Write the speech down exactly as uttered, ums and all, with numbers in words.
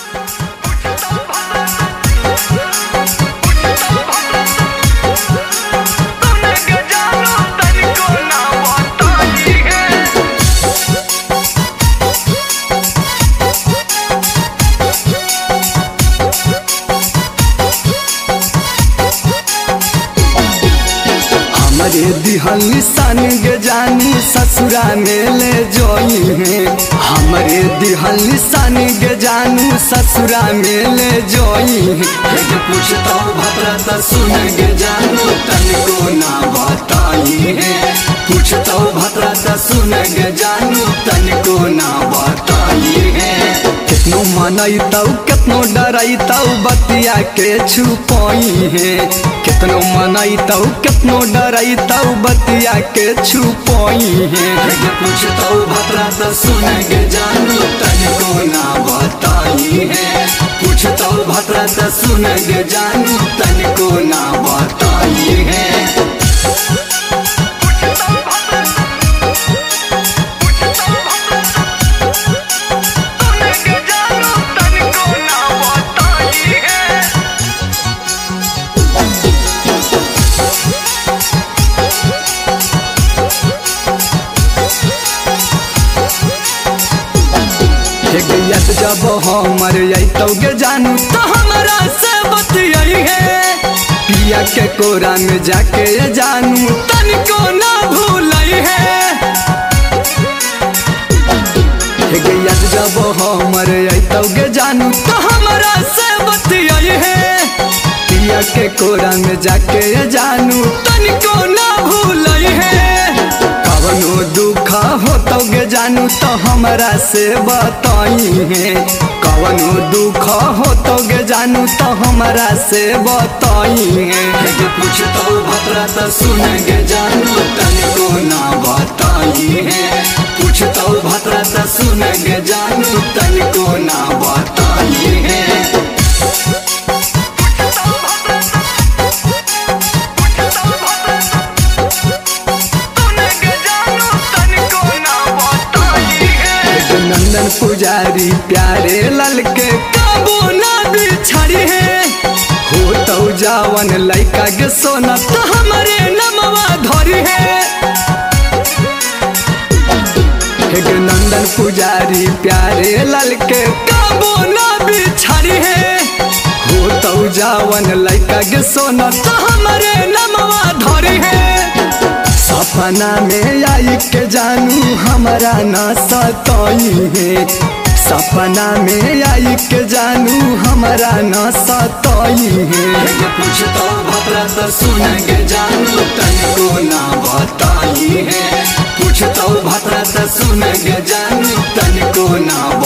हमरे दिहल निशान गे जानू ससुरा में ले जोई है। हमरे दिहल निशान गे जानू ससुरा में ले जोई है। पूछता भद्रा त सुन गे जानू तनिको ना बताई है। पूछता भद्रा त सुन गे जानू तनिको ना बताई है। कितनो मनैतौ कितनो डरैतौ बतिया के छुपाई है। कितनो मनैतौ कितनो डरैतौ बतिया के छुपाई है। पूछतौ भद्रा त सुन गे जानू तनिको ना बताई है। पूछतौ भद्रा त सुन गे जानू तनिको ना बताई है। जब हमर अतौ गे जानू तो हमरा से बतियाई है। पिया के कोरा में जाके जानू तनिको ना भूलई है। जब हमर अतौ गे जानू तो हमरा से बतियाई है। पिया के कोरा में जाके जानू तनिको ना भूलई है। कवनो दुख होतौ गे जानू तो हमरा से बताई है। कवनो दुख होतौ गे जानू तो हमरा से बताई है। पूछतौ भद्रा त सुन गे जानू तनिको ना बताई है। पूछतौ भद्रा त सुन गे जानू तनिको ना बताई है। नंदन पुजारी प्यारे लाल के काबू ना बिछड़ी है। हो तो जावन लइका गे सोना तो हमारे नमवा धरी है। नंदन पुजारी प्यारे लाल के काबू ना बिछड़ी है। हो तो जावन लइका गे सोना तो हमारे नमवा धरी है। सपना में आई के जानू हमारा ना सताई है। सपना में आई के जानू हमारा ना सताई है। पूछता भद्रा त सुन गे जानू तनिको ना बताई है। पूछता भद्रा त सुन गे जानू तनिको ना